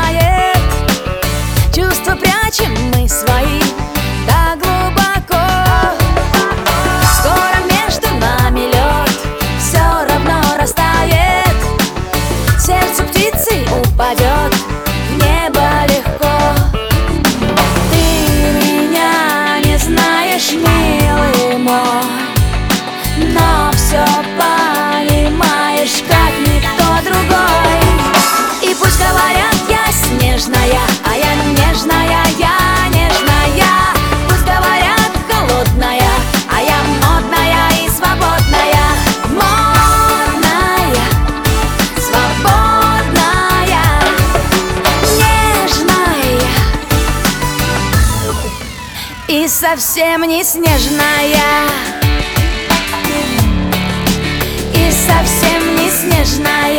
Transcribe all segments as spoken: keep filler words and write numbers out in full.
тает. Чувства прячем мы свои так глубоко. Скоро между нами лед все равно растает. Сердце птицы упадет в небо легко. Ты меня не знаешь, милый мой, но все понимаешь, как никто другой. И пусть говорят, я снежная, а я нежная, я нежная. Пусть говорят, холодная, а я модная и свободная. Модная, свободная, нежная и совсем не снежная. И совсем не снежная.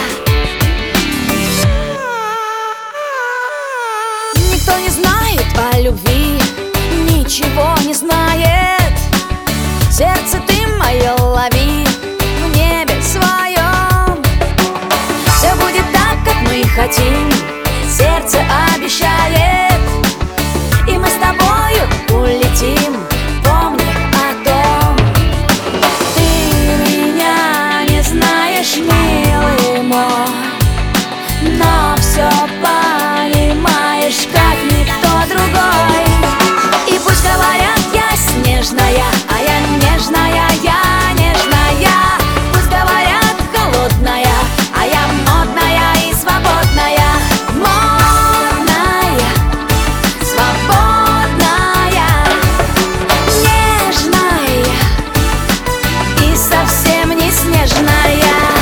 Никто не знает о любви, ничего не знает. Сердце ты мое лови в небе своем. Все будет так, как мы хотим, сердце обещает. И мы с тобою улетим, помни о том. Ты меня не знаешь, милый мой, но все понимаешь, как никто другой. И пусть говорят, я снежная, а я нежная, я нежная. Пусть говорят, холодная, а я модная и свободная. Модная, свободная, нежная и совсем не снежная.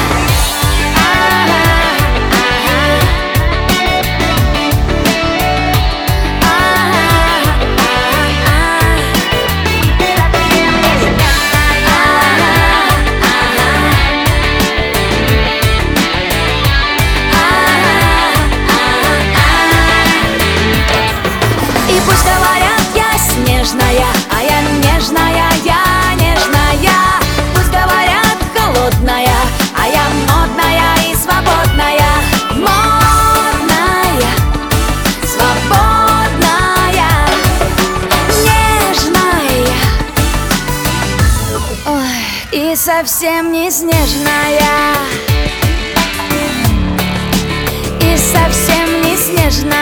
И пусть говорят, я снежная, а я нежная, я нежная. Пусть говорят, холодная, а я модная и свободная. Модная, свободная, нежная, ой, и совсем не снежная. И совсем не снежная.